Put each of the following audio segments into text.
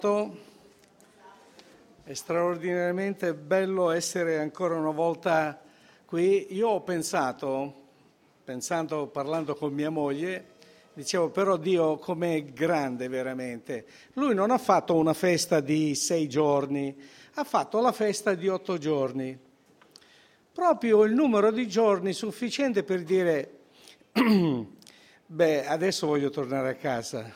È straordinariamente bello essere ancora una volta qui. Io ho parlando con mia moglie, dicevo però Dio com'è grande veramente. Lui non ha fatto una festa di 6 giorni, ha fatto la festa di 8 giorni. Proprio il numero di giorni sufficiente per dire, adesso voglio tornare a casa.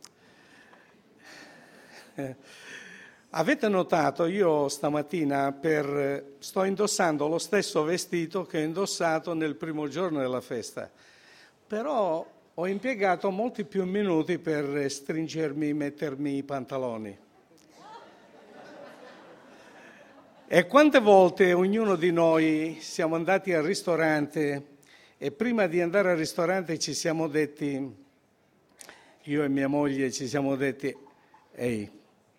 Avete notato, io stamattina sto indossando lo stesso vestito che ho indossato nel primo giorno della festa, però ho impiegato molti più minuti per stringermi, mettermi i pantaloni. E quante volte ognuno di noi siamo andati al ristorante e prima di andare al ristorante ci siamo detti, io e mia moglie ci siamo detti, ehi,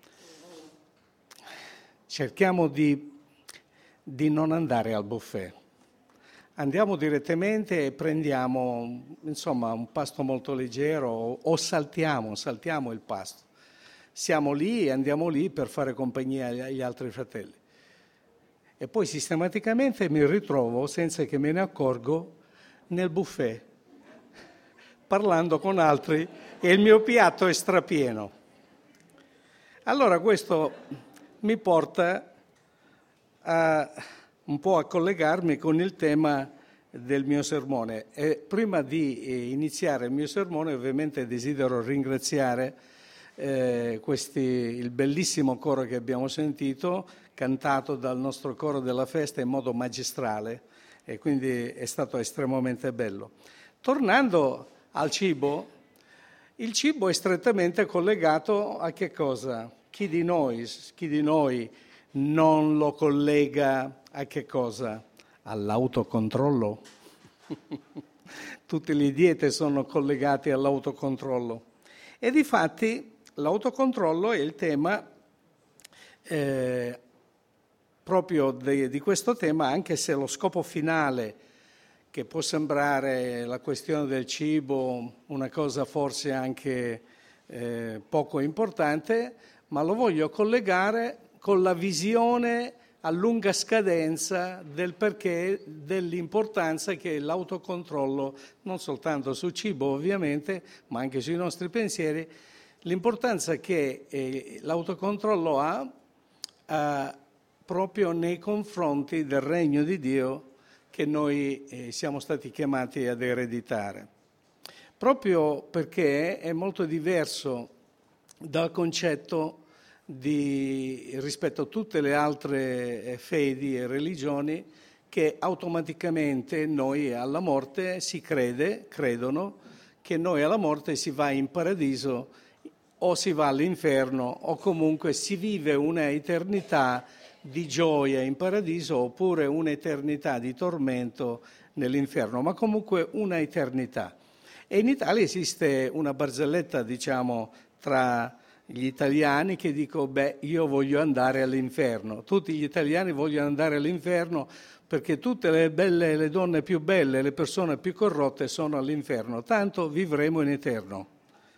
cerchiamo di non andare al buffet. Andiamo direttamente e prendiamo, un pasto molto leggero o saltiamo il pasto. Siamo lì e andiamo lì per fare compagnia agli altri fratelli. E poi sistematicamente mi ritrovo, senza che me ne accorgo, nel buffet, parlando con altri e il mio piatto è strapieno. Allora questo mi porta un po' a collegarmi con il tema del mio sermone. E prima di iniziare il mio sermone ovviamente desidero ringraziare il bellissimo coro che abbiamo sentito, cantato dal nostro coro della festa in modo magistrale, e quindi è stato estremamente bello. Tornando al cibo, il cibo è strettamente collegato a che cosa? Chi di noi non lo collega a che cosa? All'autocontrollo. Tutte le diete sono collegate all'autocontrollo. E difatti l'autocontrollo è il tema proprio di questo tema, anche se lo scopo finale, che può sembrare la questione del cibo una cosa forse anche poco importante, ma lo voglio collegare con la visione a lunga scadenza del perché, dell'importanza che l'autocontrollo, non soltanto sul cibo ovviamente, ma anche sui nostri pensieri, l'importanza che l'autocontrollo ha proprio nei confronti del regno di Dio che noi siamo stati chiamati ad ereditare. Proprio perché è molto diverso dal concetto rispetto a tutte le altre fedi e religioni, che automaticamente noi alla morte credono che noi alla morte si va in paradiso o si va all'inferno o comunque si vive una eternità di gioia in paradiso oppure un'eternità di tormento nell'inferno, ma comunque una eternità. E in Italia esiste una barzelletta, tra gli italiani che dico, io voglio andare all'inferno. Tutti gli italiani vogliono andare all'inferno perché tutte le donne più belle, le persone più corrotte sono all'inferno, tanto vivremo in eterno.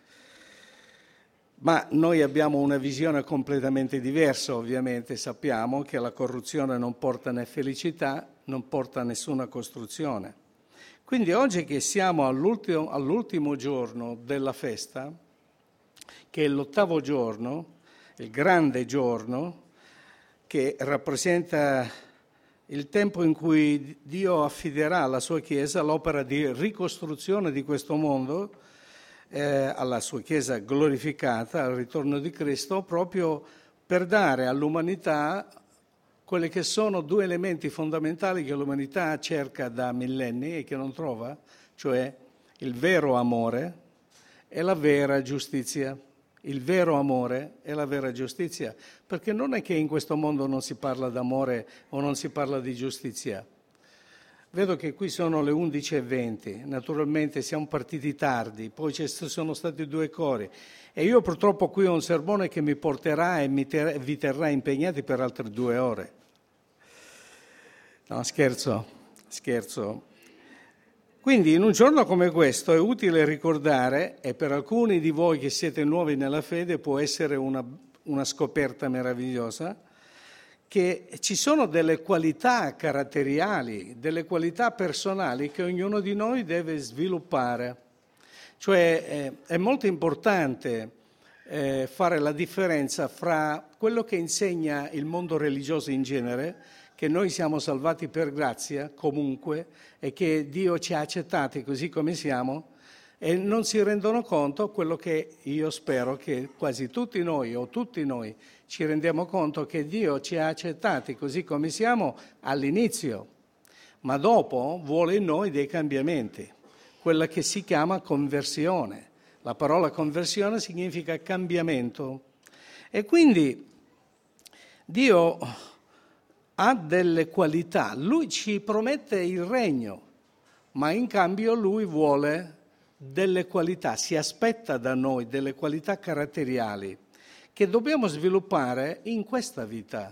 Ma noi abbiamo una visione completamente diversa, ovviamente. Sappiamo che la corruzione non porta né felicità, non porta a nessuna costruzione. Quindi oggi che siamo all'ultimo giorno della festa, che è l'8° giorno, il grande giorno, che rappresenta il tempo in cui Dio affiderà alla sua Chiesa l'opera di ricostruzione di questo mondo, alla sua Chiesa glorificata, al ritorno di Cristo, proprio per dare all'umanità quelli che sono 2 elementi fondamentali che l'umanità cerca da millenni e che non trova, cioè il vero amore e la vera giustizia. Il vero amore e la vera giustizia, perché non è che in questo mondo non si parla d'amore o non si parla di giustizia. Vedo che qui sono le 11:20, naturalmente siamo partiti tardi, poi ci sono stati 2 cori e io purtroppo qui ho un sermone che mi porterà e vi terrà impegnati per altre 2 ore. No, scherzo. Quindi in un giorno come questo è utile ricordare, e per alcuni di voi che siete nuovi nella fede può essere una una scoperta meravigliosa, che ci sono delle qualità caratteriali, delle qualità personali che ognuno di noi deve sviluppare. Cioè è molto importante fare la differenza fra quello che insegna il mondo religioso in genere, che noi siamo salvati per grazia comunque e che Dio ci ha accettati così come siamo, e non si rendono conto quello che io spero che quasi tutti noi o tutti noi ci rendiamo conto, che Dio ci ha accettati così come siamo all'inizio, ma dopo vuole in noi dei cambiamenti, quella che si chiama conversione. La parola conversione significa cambiamento. E quindi Dio ha delle qualità, Lui ci promette il regno, ma in cambio Lui vuole delle qualità, si aspetta da noi delle qualità caratteriali che dobbiamo sviluppare in questa vita.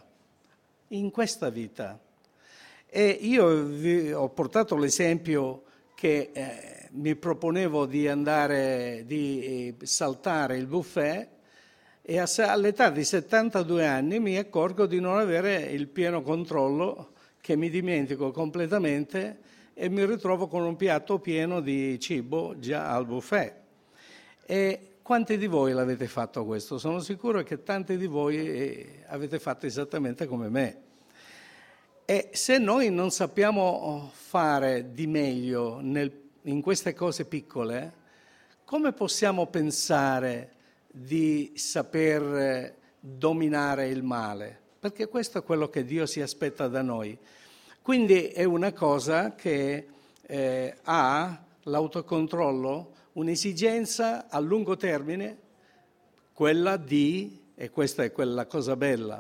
E io vi ho portato l'esempio che mi proponevo di saltare il buffet, e all'età di 72 anni mi accorgo di non avere il pieno controllo, che mi dimentico completamente e mi ritrovo con un piatto pieno di cibo già al buffet. E quanti di voi l'avete fatto questo? Sono sicuro che tanti di voi avete fatto esattamente come me. E se noi non sappiamo fare di meglio in queste cose piccole, come possiamo pensare di saper dominare il male? Perché questo è quello che Dio si aspetta da noi. Quindi è una cosa che ha l'autocontrollo, un'esigenza a lungo termine, e questa è quella cosa bella,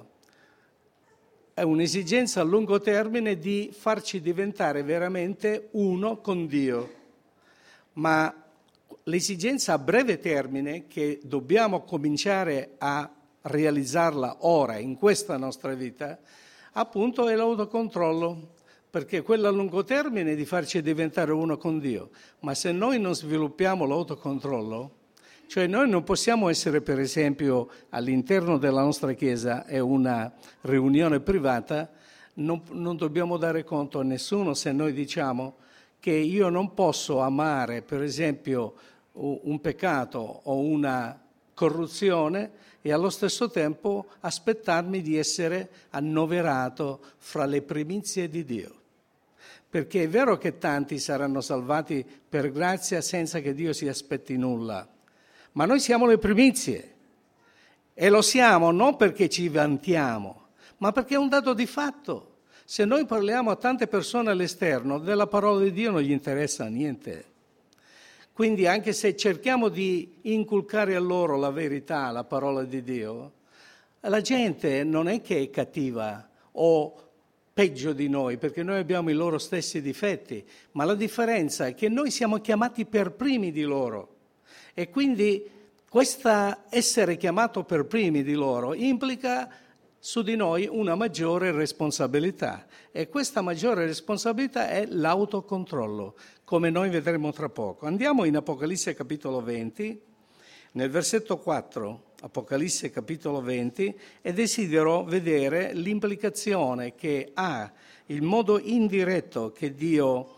è un'esigenza a lungo termine di farci diventare veramente uno con Dio. Ma l'esigenza a breve termine, che dobbiamo cominciare a realizzarla ora, in questa nostra vita, appunto è l'autocontrollo, perché quella a lungo termine è di farci diventare uno con Dio. Ma se noi non sviluppiamo l'autocontrollo, cioè noi non possiamo essere, per esempio, all'interno della nostra Chiesa, è una riunione privata, non dobbiamo dare conto a nessuno se noi diciamo che io non posso amare, per esempio, un peccato o una corruzione e allo stesso tempo aspettarmi di essere annoverato fra le primizie di Dio. Perché è vero che tanti saranno salvati per grazia senza che Dio si aspetti nulla, ma noi siamo le primizie, e lo siamo non perché ci vantiamo, ma perché è un dato di fatto. Se noi parliamo a tante persone all'esterno, della parola di Dio non gli interessa niente. Quindi anche se cerchiamo di inculcare a loro la verità, la parola di Dio, la gente non è che è cattiva o peggio di noi, perché noi abbiamo i loro stessi difetti, ma la differenza è che noi siamo chiamati per primi di loro. E quindi questa essere chiamato per primi di loro implica su di noi una maggiore responsabilità, e questa maggiore responsabilità è l'autocontrollo, come noi vedremo tra poco. Andiamo in Apocalisse capitolo 20, nel versetto 4, Apocalisse capitolo 20, e desidero vedere l'implicazione che ha il modo indiretto che Dio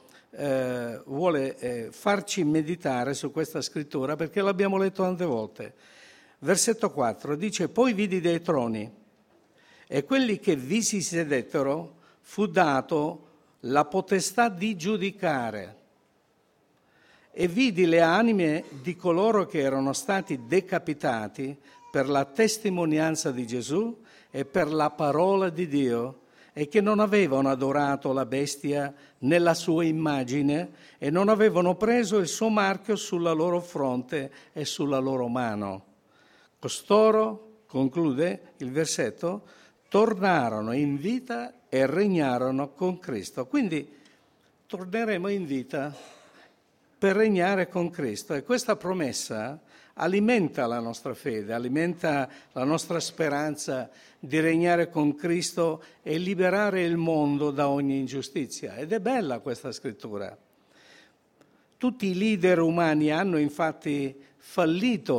vuole farci meditare su questa scrittura, perché l'abbiamo letto tante volte. Versetto 4 dice: poi vidi dei troni, e quelli che vi si sedettero fu dato la potestà di giudicare, e vidi le anime di coloro che erano stati decapitati per la testimonianza di Gesù e per la parola di Dio, e che non avevano adorato la bestia né la sua immagine, e non avevano preso il suo marchio sulla loro fronte e sulla loro mano. Costoro, conclude il versetto, tornarono in vita e regnarono con Cristo. Quindi torneremo in vita per regnare con Cristo, e questa promessa alimenta la nostra fede, alimenta la nostra speranza di regnare con Cristo e liberare il mondo da ogni ingiustizia. Ed è bella questa scrittura. Tutti i leader umani hanno infatti fallito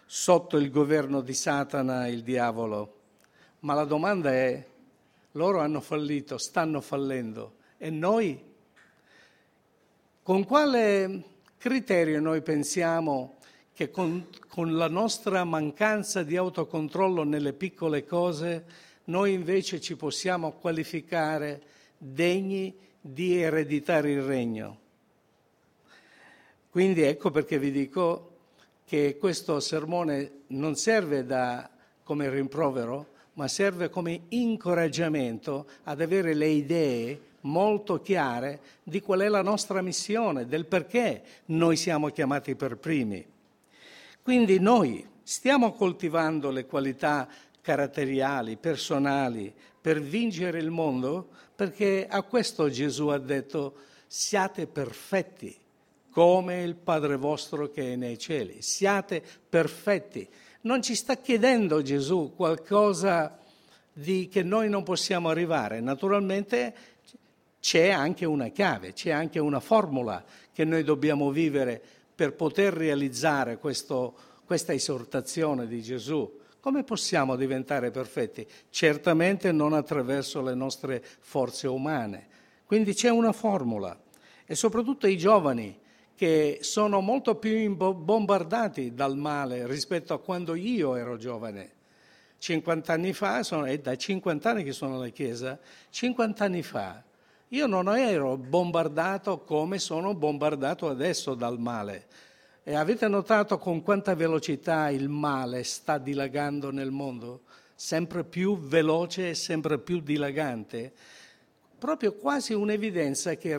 sotto il governo di Satana, il diavolo. Ma la domanda è, loro hanno fallito, stanno fallendo, e noi? Con quale criterio noi pensiamo che con la nostra mancanza di autocontrollo nelle piccole cose noi invece ci possiamo qualificare degni di ereditare il regno? Quindi ecco perché vi dico che questo sermone non serve come rimprovero, ma serve come incoraggiamento ad avere le idee molto chiare di qual è la nostra missione, del perché noi siamo chiamati per primi. Quindi noi stiamo coltivando le qualità caratteriali, personali, per vincere il mondo, perché a questo Gesù ha detto: siate perfetti, come il Padre vostro che è nei cieli. Siate perfetti. Non ci sta chiedendo Gesù qualcosa che noi non possiamo arrivare. Naturalmente c'è anche una chiave, c'è anche una formula che noi dobbiamo vivere per poter realizzare questa esortazione di Gesù. Come possiamo diventare perfetti? Certamente non attraverso le nostre forze umane. Quindi c'è una formula. E soprattutto i giovani, che sono molto più bombardati dal male rispetto a quando io ero giovane. 50 anni fa, è da 50 anni che sono alla Chiesa, 50 anni fa io non ero bombardato come sono bombardato adesso dal male. E avete notato con quanta velocità il male sta dilagando nel mondo? Sempre più veloce e sempre più dilagante. Proprio quasi un'evidenza che il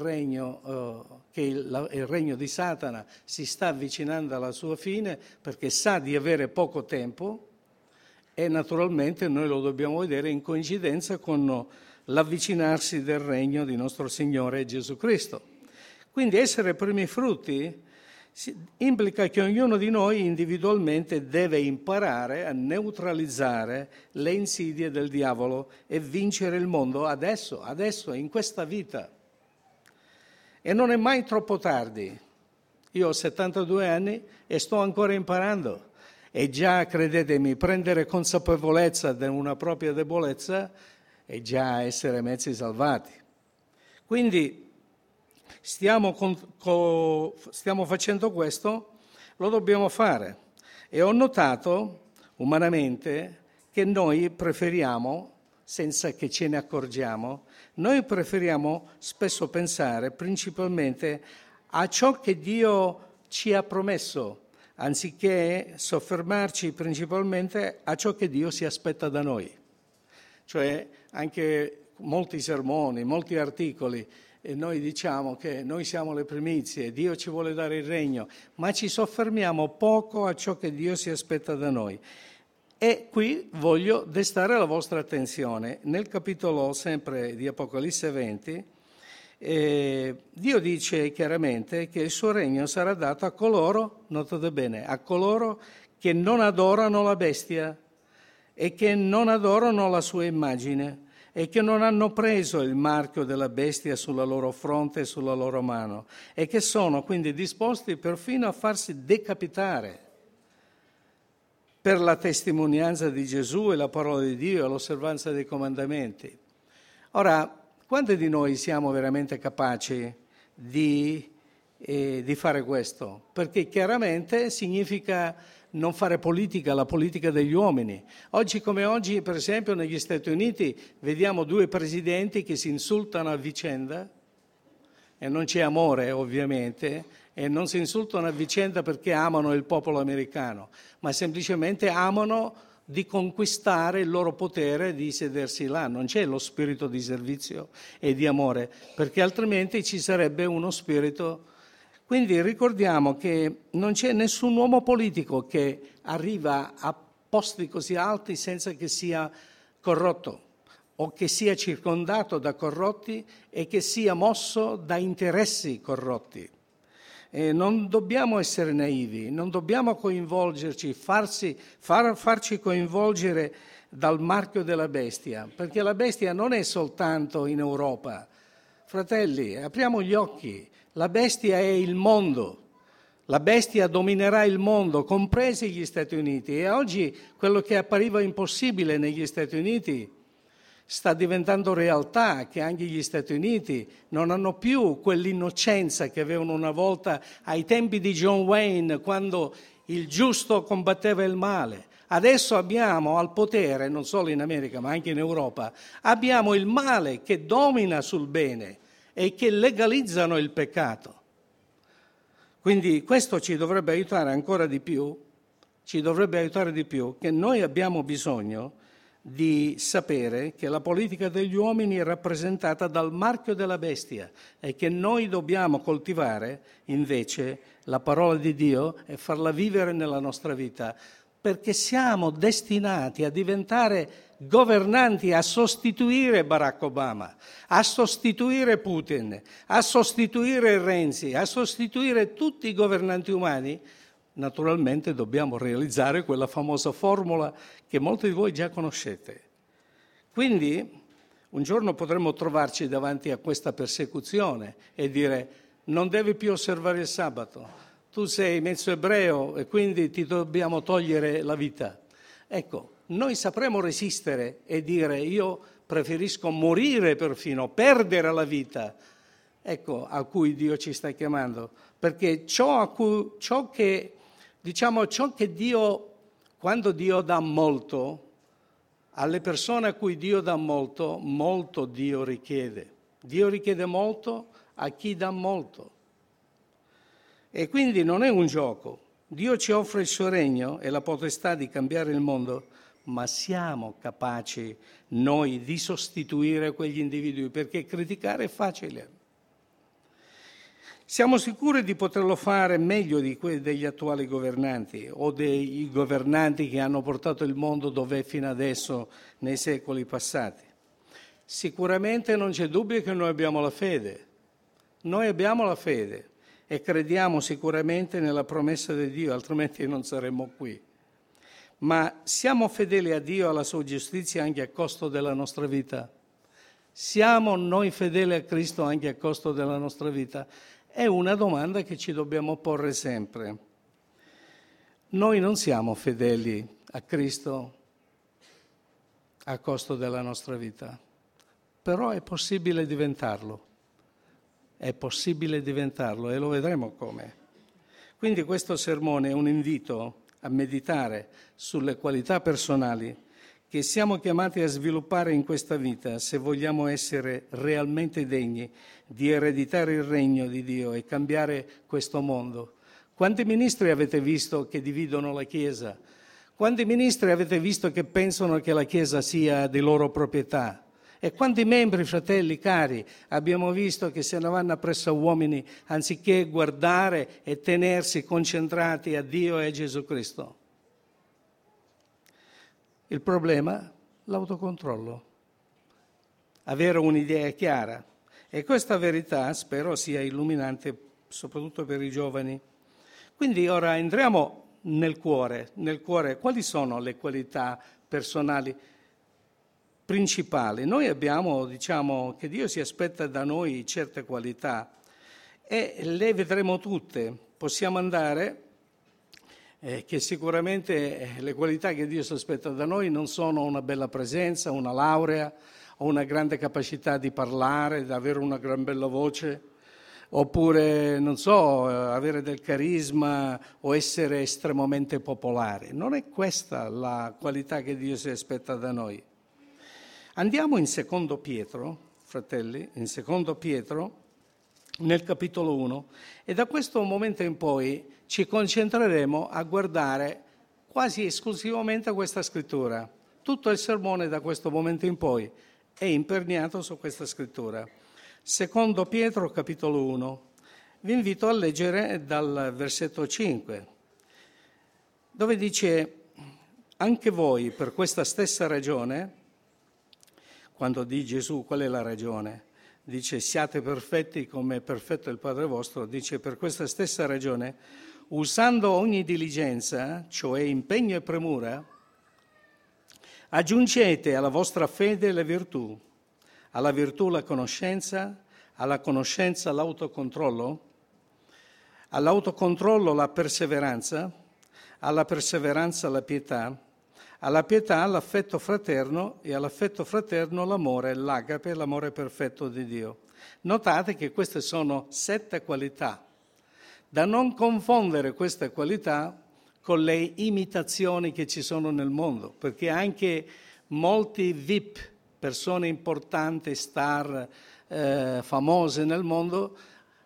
regno di Satana si sta avvicinando alla sua fine, perché sa di avere poco tempo, e naturalmente noi lo dobbiamo vedere in coincidenza con l'avvicinarsi del regno di nostro Signore Gesù Cristo. Quindi essere primi frutti implica che ognuno di noi individualmente deve imparare a neutralizzare le insidie del diavolo e vincere il mondo adesso, in questa vita. E non è mai troppo tardi. Io ho 72 anni e sto ancora imparando. E già, credetemi, prendere consapevolezza di una propria debolezza è già essere mezzi salvati. Quindi stiamo facendo questo, lo dobbiamo fare. E ho notato umanamente che noi preferiamo, senza che ce ne accorgiamo, noi preferiamo spesso pensare principalmente a ciò che Dio ci ha promesso, anziché soffermarci principalmente a ciò che Dio si aspetta da noi. Cioè anche molti sermoni, molti articoli, e noi diciamo che noi siamo le primizie, Dio ci vuole dare il regno, ma ci soffermiamo poco a ciò che Dio si aspetta da noi. E qui voglio destare la vostra attenzione. Nel capitolo sempre di Apocalisse 20, Dio dice chiaramente che il suo regno sarà dato a coloro, notate bene, a coloro che non adorano la bestia e che non adorano la sua immagine e che non hanno preso il marchio della bestia sulla loro fronte e sulla loro mano e che sono quindi disposti perfino a farsi decapitare per la testimonianza di Gesù e la parola di Dio e l'osservanza dei comandamenti. Ora, quanti di noi siamo veramente capaci di fare questo? Perché chiaramente significa non fare politica, la politica degli uomini. Oggi come oggi, per esempio, negli Stati Uniti vediamo due presidenti che si insultano a vicenda, e non c'è amore ovviamente, e non si insultano a vicenda perché amano il popolo americano, ma semplicemente amano di conquistare il loro potere di sedersi là. Non c'è lo spirito di servizio e di amore, perché altrimenti ci sarebbe uno spirito. Quindi ricordiamo che non c'è nessun uomo politico che arriva a posti così alti senza che sia corrotto o che sia circondato da corrotti e che sia mosso da interessi corrotti. Non dobbiamo essere naivi, non dobbiamo coinvolgerci, farci coinvolgere dal marchio della bestia, perché la bestia non è soltanto in Europa. Fratelli, apriamo gli occhi, la bestia è il mondo. La bestia dominerà il mondo, compresi gli Stati Uniti. E oggi quello che appariva impossibile negli Stati Uniti sta diventando realtà, che anche gli Stati Uniti non hanno più quell'innocenza che avevano una volta ai tempi di John Wayne, quando il giusto combatteva il male. Adesso abbiamo al potere, non solo in America ma anche in Europa, abbiamo il male che domina sul bene e che legalizzano il peccato. Quindi questo ci dovrebbe aiutare ancora di più, che noi abbiamo bisogno di sapere che la politica degli uomini è rappresentata dal marchio della bestia e che noi dobbiamo coltivare invece la parola di Dio e farla vivere nella nostra vita, perché siamo destinati a diventare governanti, a sostituire Barack Obama, a sostituire Putin, a sostituire Renzi, a sostituire tutti i governanti umani. Naturalmente dobbiamo realizzare quella famosa formula che molti di voi già conoscete. Quindi un giorno potremo trovarci davanti a questa persecuzione e dire: non devi più osservare il sabato, tu sei mezzo ebreo e quindi ti dobbiamo togliere la vita. Ecco, noi sapremo resistere e dire: io preferisco morire perfino, perdere la vita. Ecco a cui Dio ci sta chiamando, perché ciò che Dio, quando Dio dà molto, alle persone a cui Dio dà molto, molto Dio richiede. Dio richiede molto a chi dà molto. E quindi non è un gioco. Dio ci offre il suo regno e la potestà di cambiare il mondo, ma siamo capaci noi di sostituire quegli individui, perché criticare è facile. Siamo sicuri di poterlo fare meglio degli attuali governanti o dei governanti che hanno portato il mondo dove è fino adesso nei secoli passati. Sicuramente non c'è dubbio che noi abbiamo la fede. Noi abbiamo la fede e crediamo sicuramente nella promessa di Dio, altrimenti non saremmo qui. Ma siamo fedeli a Dio e alla sua giustizia anche a costo della nostra vita? Siamo noi fedeli a Cristo anche a costo della nostra vita? È una domanda che ci dobbiamo porre sempre. Noi non siamo fedeli a Cristo a costo della nostra vita, però è possibile diventarlo. È possibile diventarlo e lo vedremo come. Quindi questo sermone è un invito a meditare sulle qualità personali che siamo chiamati a sviluppare in questa vita se vogliamo essere realmente degni di ereditare il regno di Dio e cambiare questo mondo. Quanti ministri avete visto che dividono la Chiesa? Quanti ministri avete visto che pensano che la Chiesa sia di loro proprietà? E quanti membri, fratelli cari, abbiamo visto che se ne vanno appresso a uomini anziché guardare e tenersi concentrati a Dio e a Gesù Cristo? Il problema? L'autocontrollo. Avere un'idea chiara. E questa verità spero sia illuminante soprattutto per i giovani. Quindi ora entriamo nel cuore. Quali sono le qualità personali principali? Noi abbiamo, che Dio si aspetta da noi certe qualità e le vedremo tutte. Possiamo andare, che sicuramente le qualità che Dio si aspetta da noi non sono una bella presenza, una laurea o una grande capacità di parlare, di avere una gran bella voce, oppure, non so, avere del carisma o essere estremamente popolare. Non è questa la qualità che Dio si aspetta da noi. Andiamo in Secondo Pietro, fratelli, in Secondo Pietro, nel capitolo 1, e da questo momento in poi ci concentreremo a guardare quasi esclusivamente a questa scrittura. Tutto il sermone da questo momento in poi è imperniato su questa scrittura. Secondo Pietro, capitolo 1. Vi invito a leggere dal versetto 5, dove dice: anche voi per questa stessa ragione. Quando di Gesù, qual è la ragione? Dice: siate perfetti come è perfetto il Padre vostro. Dice: per questa stessa ragione, usando ogni diligenza, cioè impegno e premura, aggiungete alla vostra fede le virtù, alla virtù la conoscenza, alla conoscenza l'autocontrollo, all'autocontrollo la perseveranza, alla perseveranza la pietà, alla pietà l'affetto fraterno e all'affetto fraterno l'amore, l'agape, l'amore perfetto di Dio. Notate che queste sono 7 qualità, da non confondere queste qualità con le imitazioni che ci sono nel mondo, perché anche molti VIP, persone importanti, star famose nel mondo,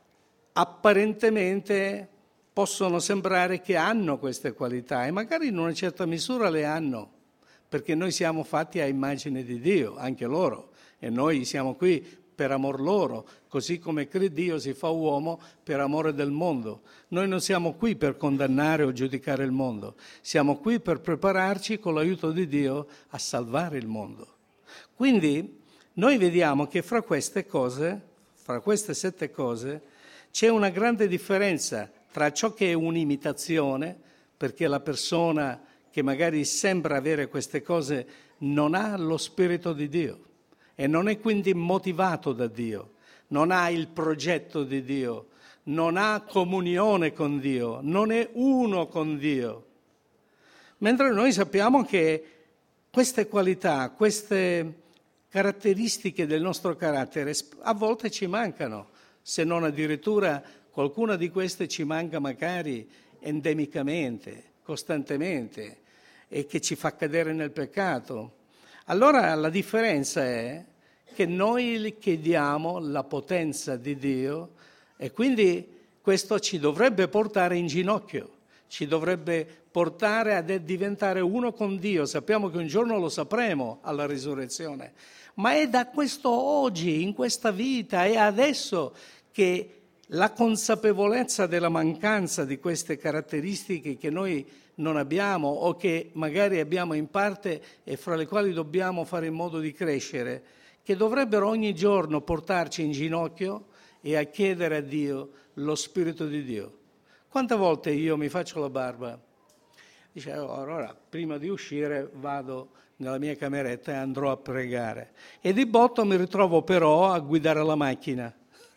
apparentemente possono sembrare che hanno queste qualità e magari in una certa misura le hanno, perché noi siamo fatti a immagine di Dio, anche loro, e noi siamo qui per amor loro, così come Dio si fa uomo per amore del mondo. Noi non siamo qui per condannare o giudicare il mondo, siamo qui per prepararci con l'aiuto di Dio a salvare il mondo. Quindi noi vediamo che fra queste cose, fra queste 7 cose, c'è una grande differenza tra ciò che è un'imitazione, perché la persona che magari sembra avere queste cose non ha lo Spirito di Dio e non è quindi motivato da Dio, non ha il progetto di Dio, non ha comunione con Dio, non è uno con Dio. Mentre noi sappiamo che queste qualità, queste caratteristiche del nostro carattere a volte ci mancano, se non addirittura qualcuna di queste ci manca magari endemicamente, costantemente, e che ci fa cadere nel peccato. Allora la differenza è che noi chiediamo la potenza di Dio e quindi questo ci dovrebbe portare in ginocchio, ci dovrebbe portare a diventare uno con Dio. Sappiamo che un giorno lo sapremo alla risurrezione, ma è da questo oggi, in questa vita, è adesso che la consapevolezza della mancanza di queste caratteristiche che noi non abbiamo o che magari abbiamo in parte e fra le quali dobbiamo fare in modo di crescere, che dovrebbero ogni giorno portarci in ginocchio e a chiedere a Dio lo Spirito di Dio. Quante volte io mi faccio la barba? Dice, allora prima di uscire vado nella mia cameretta e andrò a pregare. E di botto mi ritrovo però a guidare la macchina.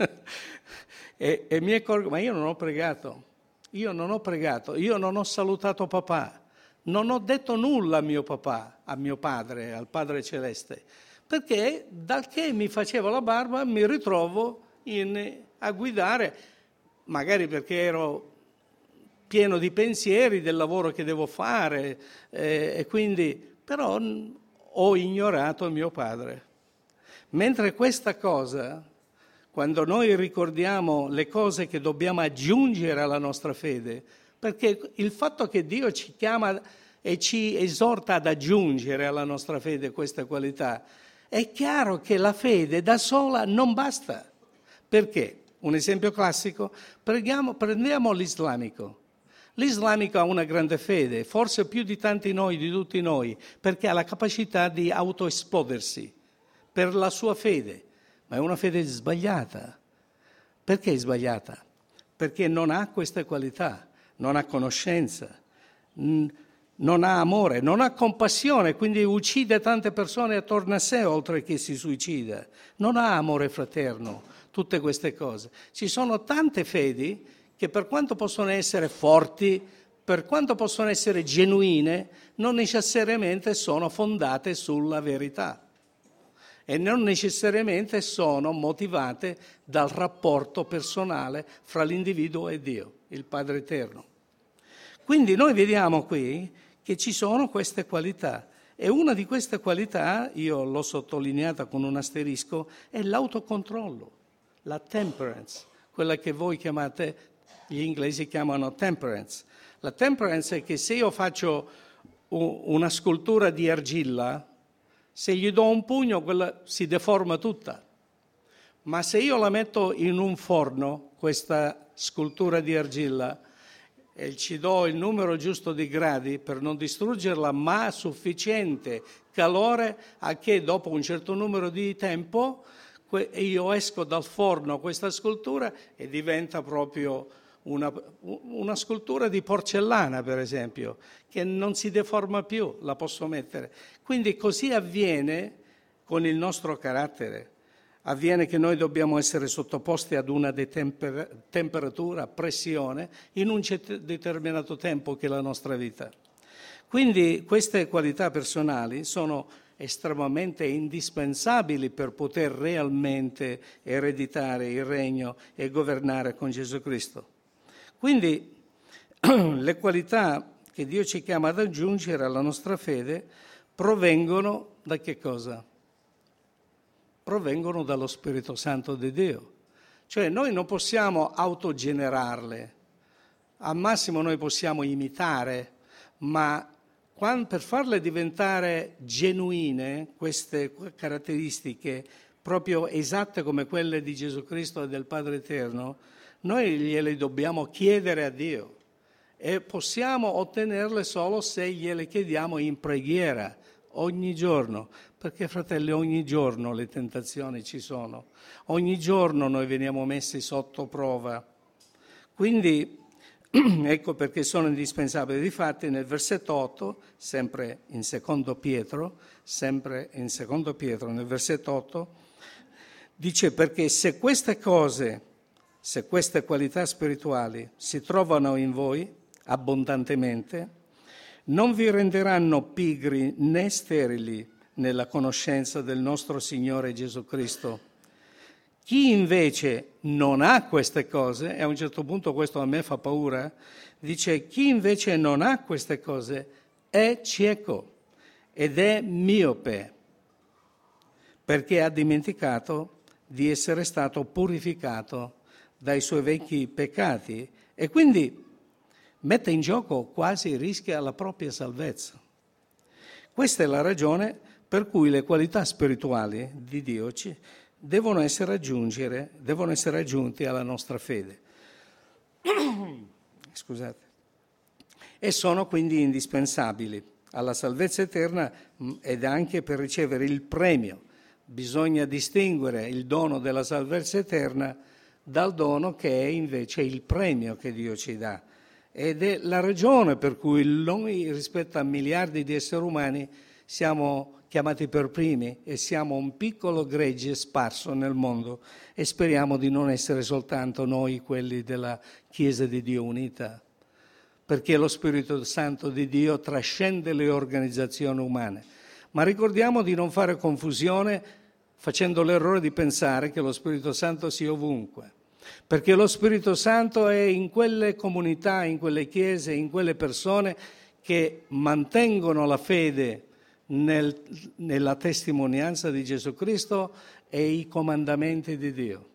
E mi accorgo, ma io non ho pregato, io non ho salutato papà, non ho detto nulla a mio papà, a mio padre, al Padre Celeste, perché dal che mi facevo la barba mi ritrovo a guidare, magari perché ero pieno di pensieri del lavoro che devo fare, e quindi però ho ignorato mio padre. Mentre questa cosa, quando noi ricordiamo le cose che dobbiamo aggiungere alla nostra fede, perché il fatto che Dio ci chiama e ci esorta ad aggiungere alla nostra fede queste qualità, è chiaro che la fede da sola non basta. Perché? Un esempio classico, prendiamo l'islamico. L'islamico ha una grande fede, forse più di tanti noi, di tutti noi, perché ha la capacità di autoesplodersi per la sua fede. Ma è una fede sbagliata. Perché è sbagliata? Perché non ha queste qualità, non ha conoscenza, non ha amore, non ha compassione, quindi uccide tante persone attorno a sé oltre che si suicida. Non ha amore fraterno, tutte queste cose. Ci sono tante fedi che per quanto possono essere forti, per quanto possono essere genuine, non necessariamente sono fondate sulla verità. E non necessariamente sono motivate dal rapporto personale fra l'individuo e Dio, il Padre Eterno. Quindi noi vediamo qui che ci sono queste qualità e una di queste qualità, io l'ho sottolineata con un asterisco, è l'autocontrollo, la temperance, quella che voi chiamate, gli inglesi chiamano temperance. La temperance è che se io faccio una scultura di argilla, se gli do un pugno, quella si deforma tutta. Ma se io la metto in un forno, questa scultura di argilla, e ci do il numero giusto di gradi per non distruggerla, ma sufficiente calore a che dopo un certo numero di tempo io esco dal forno questa scultura e diventa proprio una scultura di porcellana, per esempio, che non si deforma più, la posso mettere. Quindi così avviene con il nostro carattere. avviene che noi dobbiamo essere sottoposti ad una temperatura, pressione, in un determinato tempo che è la nostra vita. Quindi queste qualità personali sono estremamente indispensabili per poter realmente ereditare il regno e governare con Gesù Cristo. Quindi le qualità che Dio ci chiama ad aggiungere alla nostra fede provengono da che cosa? Provengono dallo Spirito Santo di Dio. Cioè noi non possiamo autogenerarle, al massimo noi possiamo imitare, ma per farle diventare genuine, queste caratteristiche, proprio esatte come quelle di Gesù Cristo e del Padre Eterno, noi gliele dobbiamo chiedere a Dio e possiamo ottenerle solo se gliele chiediamo in preghiera ogni giorno, perché fratelli ogni giorno le tentazioni ci sono, ogni giorno noi veniamo messi sotto prova. Quindi ecco perché sono indispensabili. Difatti nel versetto 8, sempre in secondo Pietro, nel versetto 8, dice perché se queste cose, se queste qualità spirituali si trovano in voi abbondantemente, non vi renderanno pigri né sterili nella conoscenza del nostro Signore Gesù Cristo. Chi invece non ha queste cose, e a un certo punto questo a me fa paura, dice chi invece non ha queste cose è cieco ed è miope, perché ha dimenticato di essere stato purificato dai suoi vecchi peccati e quindi mette in gioco, quasi rischia la propria salvezza. Questa è la ragione per cui le qualità spirituali di Dio devono essere aggiunti alla nostra fede. Scusate. E sono quindi indispensabili alla salvezza eterna ed anche per ricevere il premio. Bisogna distinguere il dono della salvezza eterna dal dono che è invece il premio che Dio ci dà. Ed è la ragione per cui noi, rispetto a miliardi di esseri umani, siamo chiamati per primi e siamo un piccolo gregge sparso nel mondo e speriamo di non essere soltanto noi quelli della Chiesa di Dio unita, perché lo Spirito Santo di Dio trascende le organizzazioni umane. Ma ricordiamo di non fare confusione facendo l'errore di pensare che lo Spirito Santo sia ovunque, perché lo Spirito Santo è in quelle comunità, in quelle chiese, in quelle persone che mantengono la fede nella testimonianza di Gesù Cristo e i comandamenti di Dio.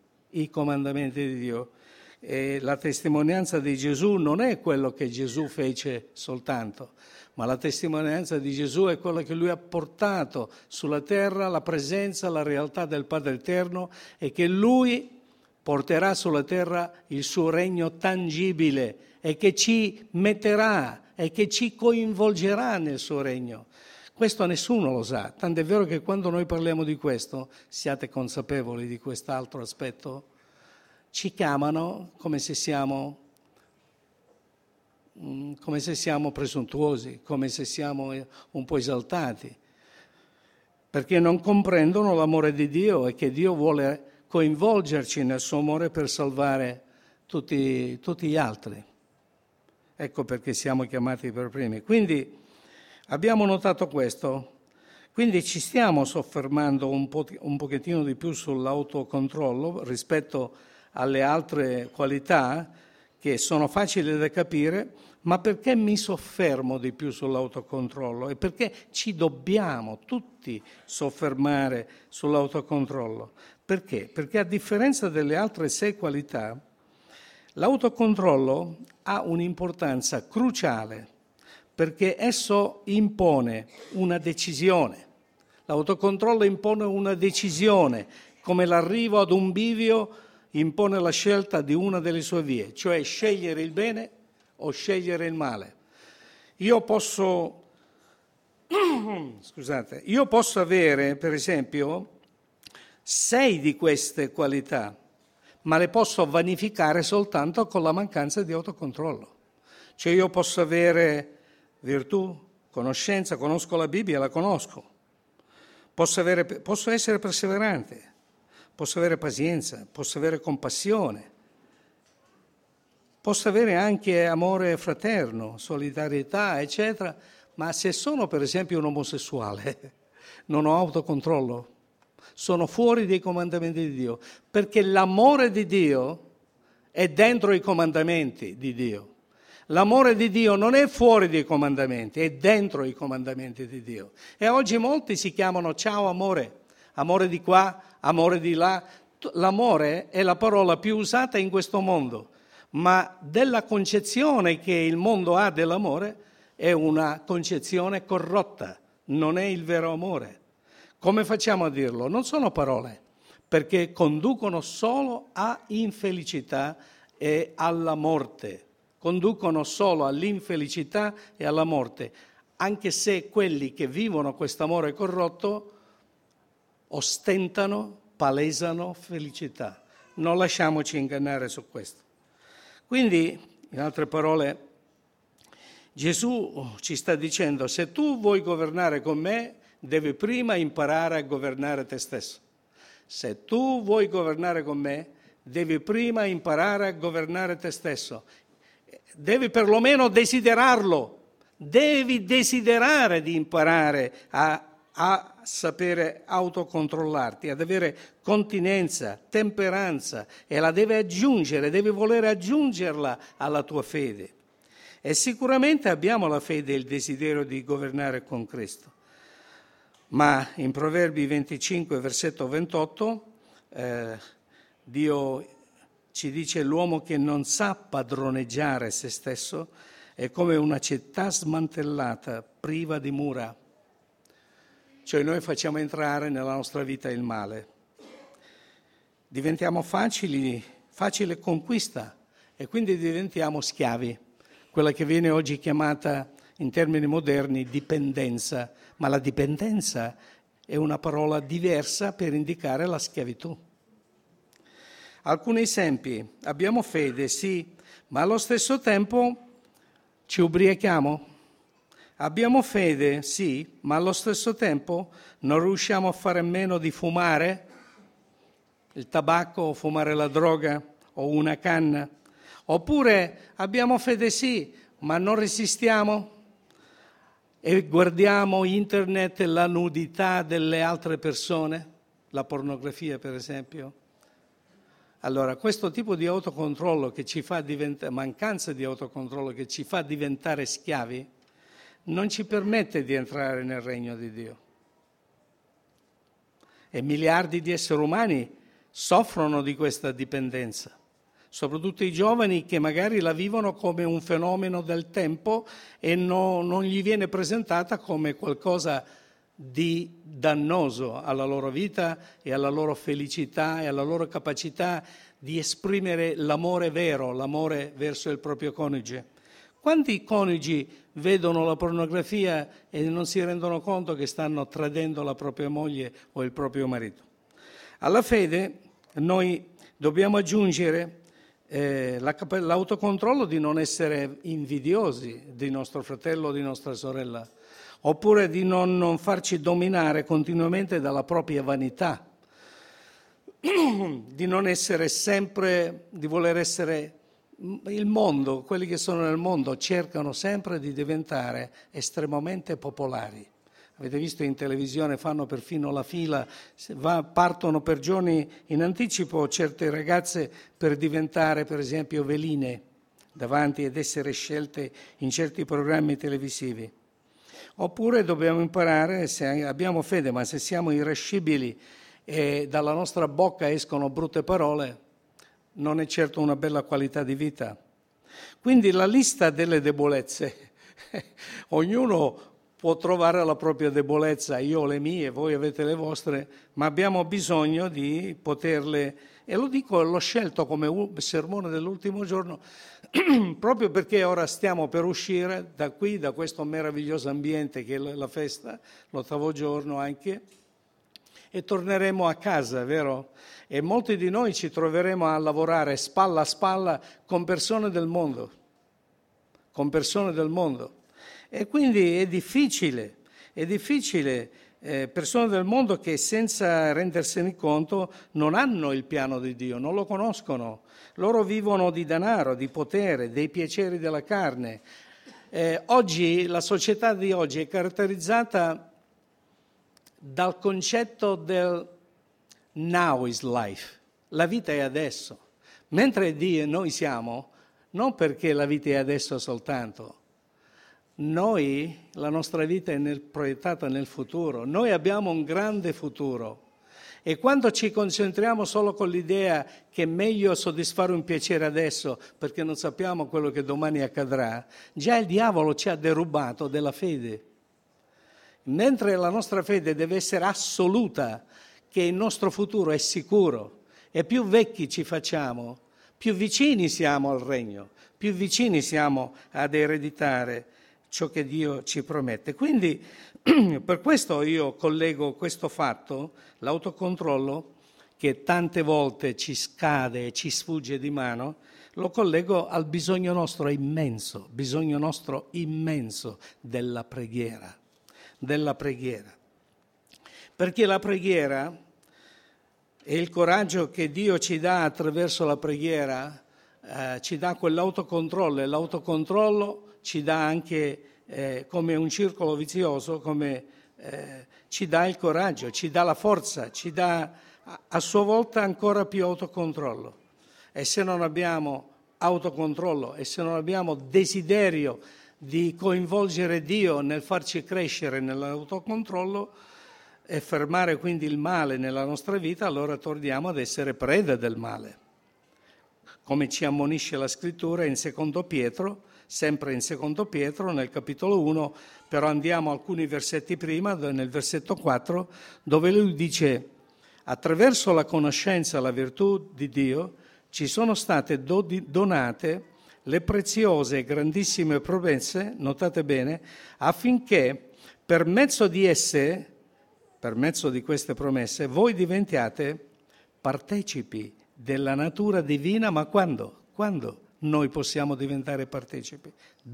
E la testimonianza di Gesù non è quello che Gesù fece soltanto, ma la testimonianza di Gesù è quello che Lui ha portato sulla terra, la presenza, la realtà del Padre Eterno e che Lui porterà sulla terra il suo regno tangibile e che ci metterà e che ci coinvolgerà nel suo regno. Questo nessuno lo sa, tant'è vero che quando noi parliamo di questo, siate consapevoli di quest'altro aspetto, ci chiamano come se siamo presuntuosi, come se siamo un po' esaltati, perché non comprendono l'amore di Dio e che Dio vuole coinvolgerci nel suo amore per salvare tutti gli altri. Ecco perché siamo chiamati per primi. Quindi abbiamo notato questo, quindi ci stiamo soffermando un pochettino di più sull'autocontrollo rispetto alle altre qualità che sono facili da capire, ma perché mi soffermo di più sull'autocontrollo e perché ci dobbiamo tutti soffermare sull'autocontrollo. Perché? Perché a differenza delle altre 6 qualità, l'autocontrollo ha un'importanza cruciale perché esso impone una decisione. L'autocontrollo impone una decisione, come l'arrivo ad un bivio impone la scelta di una delle sue vie, cioè scegliere il bene o scegliere il male. Io posso avere, per esempio, 6 di queste qualità, ma le posso vanificare soltanto con la mancanza di autocontrollo. Cioè io posso avere virtù, conoscenza, conosco la Bibbia, la conosco. Posso essere perseverante, posso avere pazienza, posso avere compassione, posso avere anche amore fraterno, solidarietà, eccetera, ma se sono per esempio un omosessuale, non ho autocontrollo, sono fuori dai comandamenti di Dio, perché l'amore di Dio è dentro i comandamenti di Dio. L'amore di Dio non è fuori dai comandamenti, è dentro i comandamenti di Dio. E oggi molti si chiamano ciao amore, amore di qua, amore di là. L'amore è la parola più usata in questo mondo, ma della concezione che il mondo ha dell'amore è una concezione corrotta, non è il vero amore. Come facciamo a dirlo? Non sono parole, perché conducono solo a infelicità e alla morte. Conducono solo all'infelicità e alla morte, anche se quelli che vivono quest'amore corrotto ostentano, palesano felicità. Non lasciamoci ingannare su questo. Quindi, in altre parole, Gesù ci sta dicendo: se tu vuoi governare con me, devi prima imparare a governare te stesso. Se tu vuoi governare con me, devi prima imparare a governare te stesso. Devi perlomeno desiderarlo, devi desiderare di imparare a sapere autocontrollarti, ad avere continenza, temperanza, e la devi aggiungere, devi voler aggiungerla alla tua fede. E sicuramente abbiamo la fede e il desiderio di governare con Cristo. Ma in Proverbi 25, versetto 28, Dio ci dice: l'uomo che non sa padroneggiare se stesso è come una città smantellata, priva di mura. Cioè noi facciamo entrare nella nostra vita il male. Diventiamo facile conquista e quindi diventiamo schiavi. Quella che viene oggi chiamata in termini moderni dipendenza, ma la dipendenza è una parola diversa per indicare la schiavitù. Alcuni esempi: abbiamo fede, sì, ma allo stesso tempo ci ubriachiamo. Abbiamo fede, sì, ma allo stesso tempo non riusciamo a fare a meno di fumare il tabacco, o fumare la droga o una canna. Oppure abbiamo fede, sì, ma non resistiamo e guardiamo internet e la nudità delle altre persone, la pornografia per esempio. Allora, questo tipo di autocontrollo che ci fa diventare, mancanza di autocontrollo che ci fa diventare schiavi, non ci permette di entrare nel regno di Dio. E miliardi di esseri umani soffrono di questa dipendenza, soprattutto i giovani che magari la vivono come un fenomeno del tempo e non gli viene presentata come qualcosa di dannoso alla loro vita e alla loro felicità e alla loro capacità di esprimere l'amore vero, l'amore verso il proprio coniuge. Quanti coniugi vedono la pornografia e non si rendono conto che stanno tradendo la propria moglie o il proprio marito? Alla fede noi dobbiamo aggiungere l'autocontrollo di non essere invidiosi di nostro fratello o di nostra sorella, oppure di non farci dominare continuamente dalla propria vanità, di non essere sempre, di voler essere il mondo. Quelli che sono nel mondo cercano sempre di diventare estremamente popolari. Avete visto in televisione, fanno perfino la fila, partono per giorni in anticipo certe ragazze per diventare per esempio veline davanti ed essere scelte in certi programmi televisivi. Oppure dobbiamo imparare, se abbiamo fede, ma se siamo irascibili e dalla nostra bocca escono brutte parole, non è certo una bella qualità di vita. Quindi la lista delle debolezze, ognuno può trovare la propria debolezza, io ho le mie, voi avete le vostre, ma abbiamo bisogno di poterle, e lo dico, l'ho scelto come sermone dell'ultimo giorno, proprio perché ora stiamo per uscire da qui, da questo meraviglioso ambiente che è la festa, l'8° giorno anche, e torneremo a casa, vero? E molti di noi ci troveremo a lavorare spalla a spalla con persone del mondo, E quindi è difficile persone del mondo che senza rendersene conto non hanno il piano di Dio, non lo conoscono. Loro vivono di denaro, di potere, dei piaceri della carne. Oggi, la società di oggi è caratterizzata dal concetto del now is life, la vita è adesso, mentre Dio noi siamo, non perché la vita è adesso soltanto, noi, la nostra vita è proiettata nel futuro, noi abbiamo un grande futuro e quando ci concentriamo solo con l'idea che è meglio soddisfare un piacere adesso perché non sappiamo quello che domani accadrà, già il diavolo ci ha derubato della fede, mentre la nostra fede deve essere assoluta, che il nostro futuro è sicuro e più vecchi ci facciamo, più vicini siamo al regno, più vicini siamo ad ereditare ciò che Dio ci promette. Quindi per questo io collego questo fatto, l'autocontrollo, che tante volte ci scade e ci sfugge di mano, lo collego al bisogno nostro immenso della preghiera. Perché la preghiera e il coraggio che Dio ci dà attraverso la preghiera ci dà quell'autocontrollo e l'autocontrollo ci dà anche come un circolo vizioso, ci dà il coraggio, ci dà la forza, ci dà a sua volta ancora più autocontrollo. E se non abbiamo autocontrollo e se non abbiamo desiderio di coinvolgere Dio nel farci crescere nell'autocontrollo e fermare quindi il male nella nostra vita, allora torniamo ad essere preda del male. Come ci ammonisce la Scrittura in Secondo Pietro, sempre in Secondo Pietro, nel capitolo 1, però andiamo alcuni versetti prima, nel versetto 4, dove lui dice: attraverso la conoscenza e la virtù di Dio ci sono state donate le preziose e grandissime promesse, notate bene, affinché per mezzo di queste promesse, voi diventiate partecipi della natura divina, ma quando? Quando noi possiamo diventare partecipi?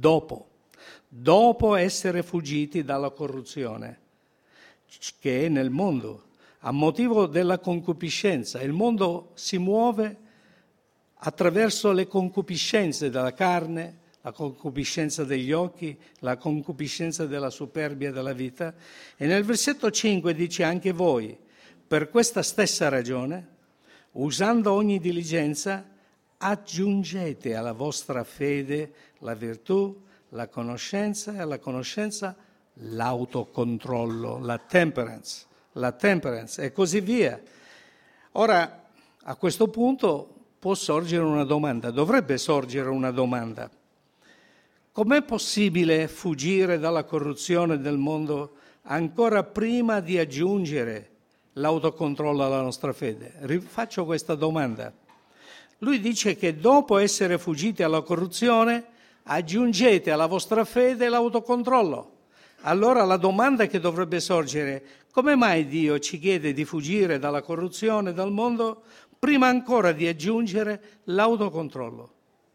Dopo essere fuggiti dalla corruzione che è nel mondo, a motivo della concupiscenza. Il mondo si muove attraverso le concupiscenze della carne, la concupiscenza degli occhi, la concupiscenza della superbia della vita. E nel versetto 5 dice: anche voi, per questa stessa ragione, usando ogni diligenza, aggiungete alla vostra fede la virtù, la conoscenza e alla conoscenza l'autocontrollo, la temperance e così via. Ora, a questo punto può sorgere una domanda, dovrebbe sorgere una domanda. Com'è possibile fuggire dalla corruzione del mondo ancora prima di aggiungere l'autocontrollo alla nostra fede? Rifaccio questa domanda. Lui dice che dopo essere fuggiti alla corruzione, aggiungete alla vostra fede l'autocontrollo. Allora la domanda che dovrebbe sorgere: come mai Dio ci chiede di fuggire dalla corruzione del mondo prima ancora di aggiungere l'autocontrollo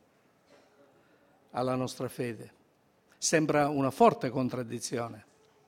alla nostra fede? Sembra una forte contraddizione.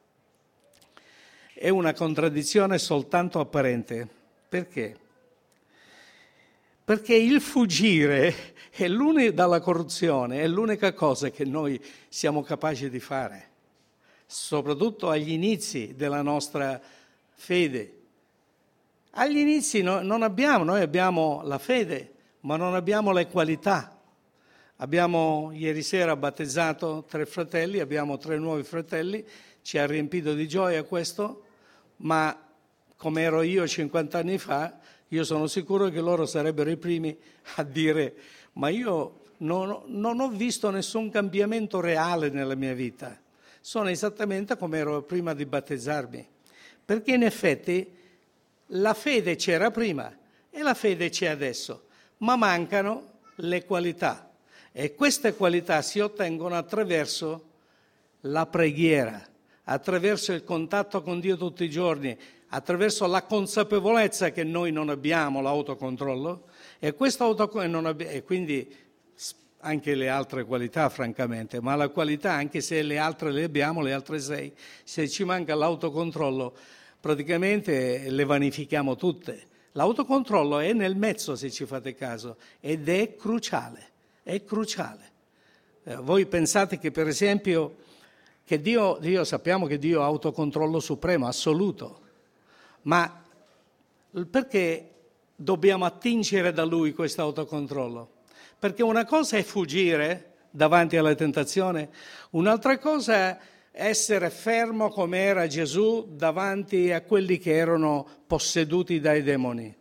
È una contraddizione soltanto apparente. Perché? Perché il fuggire dalla corruzione è l'unica cosa che noi siamo capaci di fare, soprattutto agli inizi della nostra fede. Agli inizi noi abbiamo la fede, ma non abbiamo le qualità. Abbiamo ieri sera battezzato 3 fratelli, abbiamo 3 nuovi fratelli, ci ha riempito di gioia questo, ma come ero io 50 anni fa, io sono sicuro che loro sarebbero i primi a dire: ma io non ho visto nessun cambiamento reale nella mia vita, sono esattamente come ero prima di battezzarmi, perché in effetti la fede c'era prima e la fede c'è adesso, ma mancano le qualità e queste qualità si ottengono attraverso la preghiera, attraverso il contatto con Dio tutti i giorni, attraverso la consapevolezza che noi non abbiamo l'autocontrollo e quindi anche le altre qualità francamente, ma la qualità, anche se le altre le abbiamo, le altre 6, se ci manca l'autocontrollo praticamente le vanifichiamo tutte. L'autocontrollo è nel mezzo, se ci fate caso, ed è cruciale, è cruciale. Voi pensate che per esempio che Dio sappiamo che Dio ha autocontrollo supremo, assoluto, ma perché dobbiamo attingere da Lui questo autocontrollo? Perché una cosa è fuggire davanti alla tentazione, un'altra cosa è essere fermo come era Gesù davanti a quelli che erano posseduti dai demoni.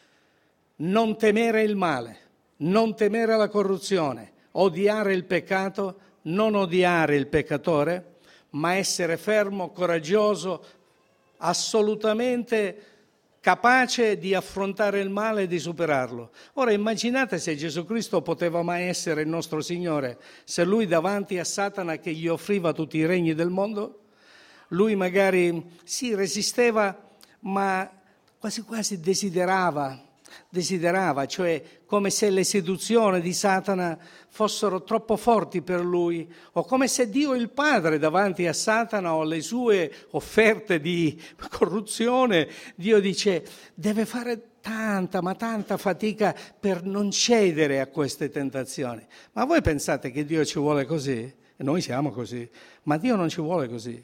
Non temere il male, non temere la corruzione, odiare il peccato, non odiare il peccatore, ma essere fermo, coraggioso, assolutamente capace di affrontare il male e di superarlo. Ora immaginate se Gesù Cristo poteva mai essere il nostro Signore, se Lui davanti a Satana che gli offriva tutti i regni del mondo, Lui magari sì resisteva, ma quasi quasi desiderava, cioè come se le seduzioni di Satana fossero troppo forti per lui, o come se Dio il Padre davanti a Satana o alle sue offerte di corruzione, Dio dice deve fare tanta, ma tanta fatica per non cedere a queste tentazioni. Ma voi pensate che Dio ci vuole così? Noi siamo così, ma Dio non ci vuole così.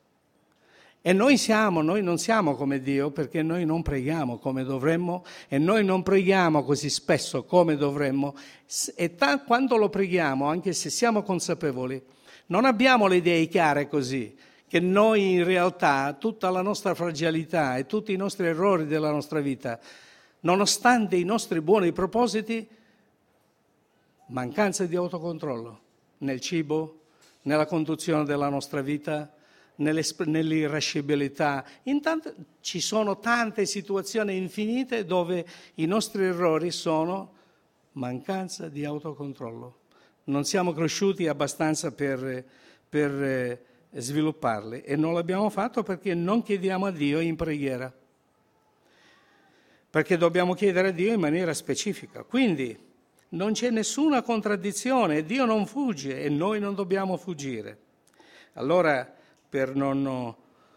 E noi non siamo come Dio perché noi non preghiamo come dovremmo e noi non preghiamo così spesso come dovremmo e quando lo preghiamo, anche se siamo consapevoli, non abbiamo le idee chiare così, che noi in realtà tutta la nostra fragilità e tutti i nostri errori della nostra vita, nonostante i nostri buoni propositi, mancanza di autocontrollo nel cibo, nella conduzione della nostra vita, nell'irascibilità. Intanto ci sono tante situazioni infinite dove i nostri errori sono mancanza di autocontrollo. Non siamo cresciuti abbastanza per svilupparli e non l'abbiamo fatto perché non chiediamo a Dio in preghiera. Perché dobbiamo chiedere a Dio in maniera specifica. Quindi non c'è nessuna contraddizione, Dio non fugge e noi non dobbiamo fuggire. Allora, per non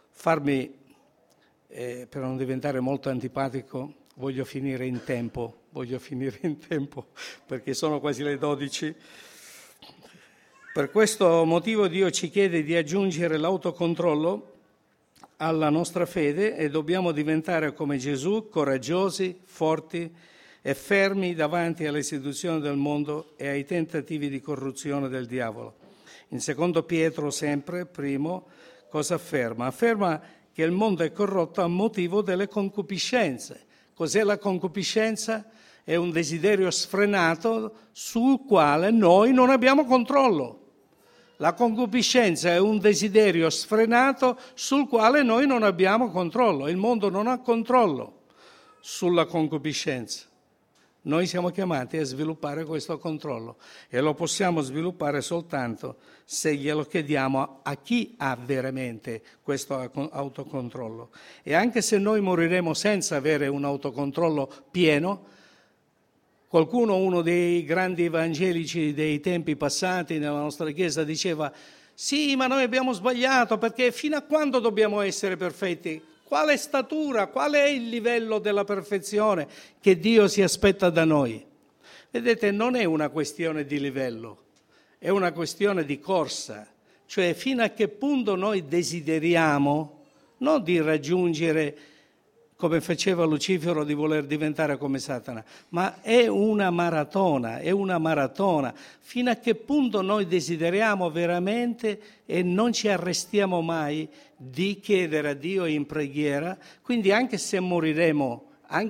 diventare molto antipatico, voglio finire in tempo, perché sono quasi le 12. Per questo motivo Dio ci chiede di aggiungere l'autocontrollo alla nostra fede e dobbiamo diventare come Gesù, coraggiosi, forti e fermi davanti alle seduzioni del mondo e ai tentativi di corruzione del diavolo. In secondo Pietro sempre, primo, cosa afferma? Afferma che il mondo è corrotto a motivo delle concupiscenze. Cos'è la concupiscenza? È un desiderio sfrenato sul quale noi non abbiamo controllo. La concupiscenza è un desiderio sfrenato sul quale noi non abbiamo controllo. Il mondo non ha controllo sulla concupiscenza. Noi siamo chiamati a sviluppare questo controllo e lo possiamo sviluppare soltanto se glielo chiediamo a chi ha veramente questo autocontrollo. E anche se noi moriremo senza avere un autocontrollo pieno, uno dei grandi evangelici dei tempi passati nella nostra Chiesa diceva sì, ma noi abbiamo sbagliato perché fino a quando dobbiamo essere perfetti? Quale statura, qual è il livello della perfezione che Dio si aspetta da noi? Vedete, non è una questione di livello, è una questione di corsa, cioè fino a che punto noi desideriamo non di raggiungere, come faceva Lucifero, di voler diventare come Satana, ma è una maratona, fino a che punto noi desideriamo veramente e non ci arrestiamo mai di chiedere a Dio in preghiera, quindi anche se moriremo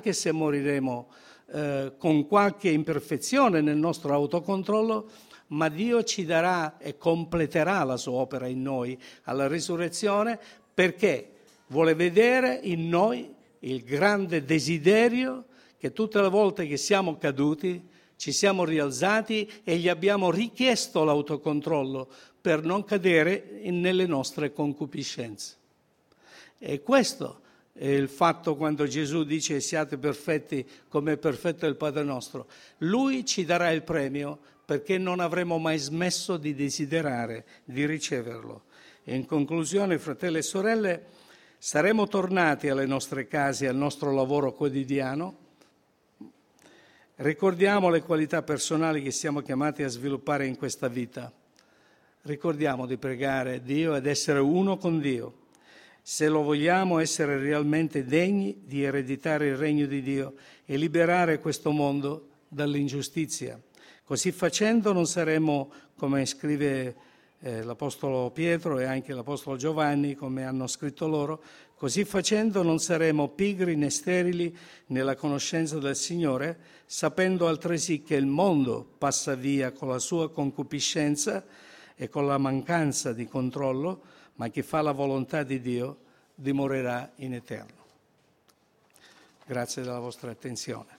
con qualche imperfezione nel nostro autocontrollo, ma Dio ci darà e completerà la sua opera in noi alla risurrezione perché vuole vedere in noi il grande desiderio che tutte le volte che siamo caduti ci siamo rialzati e gli abbiamo richiesto l'autocontrollo per non cadere nelle nostre concupiscenze. E questo è il fatto quando Gesù dice siate perfetti come è perfetto il Padre nostro. Lui ci darà il premio perché non avremo mai smesso di desiderare, di riceverlo. E in conclusione, fratelli e sorelle, saremo tornati alle nostre case, al nostro lavoro quotidiano. Ricordiamo le qualità personali che siamo chiamati a sviluppare in questa vita. Ricordiamo di pregare Dio ed essere uno con Dio. Se lo vogliamo essere realmente degni di ereditare il regno di Dio e liberare questo mondo dall'ingiustizia. Così facendo non saremo, come scrive l'Apostolo Pietro e anche l'Apostolo Giovanni, come hanno scritto loro, così facendo non saremo pigri né sterili nella conoscenza del Signore, sapendo altresì che il mondo passa via con la sua concupiscenza e con la mancanza di controllo, ma chi fa la volontà di Dio dimorerà in eterno. Grazie della vostra attenzione.